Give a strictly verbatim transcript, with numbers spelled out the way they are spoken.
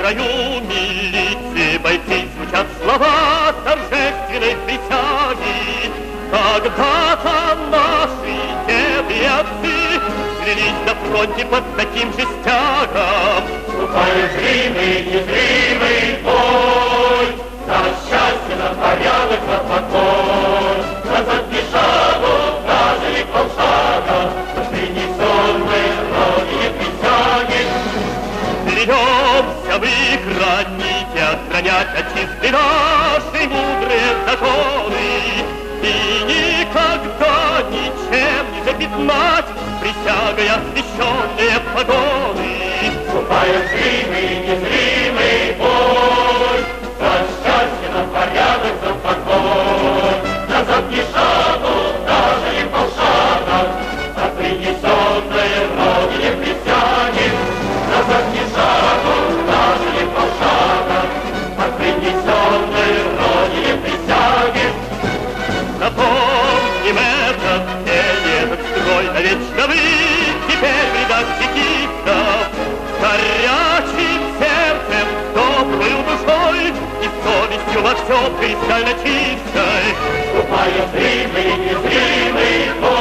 строю милиции бойцы звучат слова торжественной присяги. Когда-то наши деды и отцы клялись на фронте под таким же стягом. Ступая зримый, незримый бой, на счастье, на порядок, на покой, назад ни шагу, даже не полшага, принесенной Родине присяги. Беремся мы хранить и охранять отчизны наши мудрые законы, и никогда ничем не запятнать присягой освященные погоны. Ступая в зримый, незримый бой, за счастье, на порядок, за покой, назад ни шагу, даже не полшага, от принесенной Родине присяги. Назад ни шагу, даже не полшага, от принесенной Родине присяги. Запомним этот день, этот строй навечно вы, теперь в рядах чекистов, горячим сердцем, добрую душой и совестью во всем кристально чистой. Ступая в зримый, незримый бой,